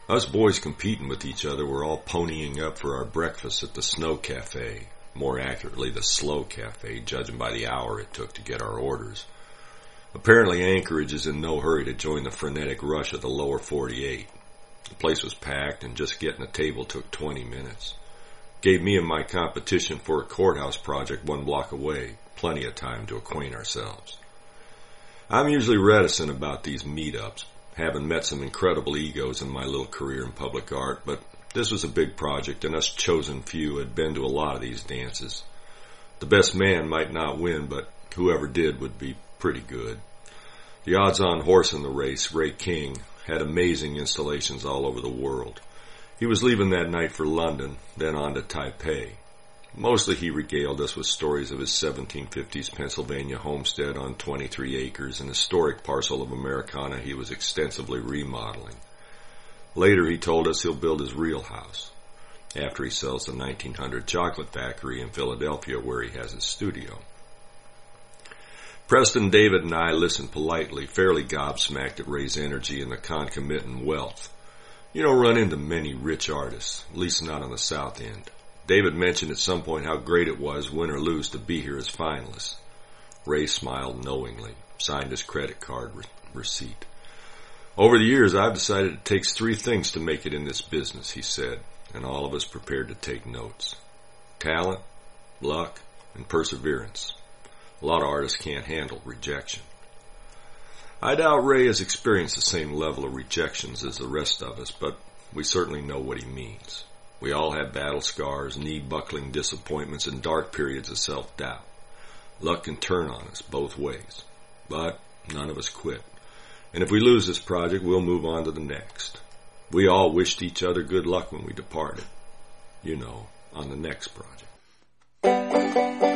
Us boys competing with each other were all ponying up for our breakfast at the Snow Cafe, more accurately the Slow Cafe, judging by the hour it took to get our orders. Apparently Anchorage is in no hurry to join the frenetic rush of the lower 48. The place was packed, and just getting a table took 20 minutes. Gave me and my competition for a courthouse project 1 block away plenty of time to acquaint ourselves. I'm usually reticent about these meetups, having met some incredible egos in my little career in public art, but this was a big project, and us chosen few had been to a lot of these dances. The best man might not win, but whoever did would be pretty good. The odds-on horse in the race, Ray King, had amazing installations all over the world. He was leaving that night for London, then on to Taipei. Mostly he regaled us with stories of his 1750s Pennsylvania homestead on 23 acres, an historic parcel of Americana he was extensively remodeling. Later he told us he'll build his real house, after he sells the 1900 chocolate factory in Philadelphia where he has his studio. Preston, David, and I listened politely, fairly gobsmacked at Ray's energy and the concomitant wealth. You don't run into many rich artists, at least not on the South End. David mentioned at some point how great it was, win or lose, to be here as finalists. Ray smiled knowingly, signed his credit card receipt. Over the years, I've decided it takes 3 things to make it in this business, he said, and all of us prepared to take notes. Talent, luck, and perseverance. A lot of artists can't handle rejection. I doubt Ray has experienced the same level of rejections as the rest of us, but we certainly know what he means. We all have battle scars, knee-buckling disappointments, and dark periods of self-doubt. Luck can turn on us both ways, but none of us quit. And if we lose this project, we'll move on to the next. We all wished each other good luck when we departed. You know, on the next project.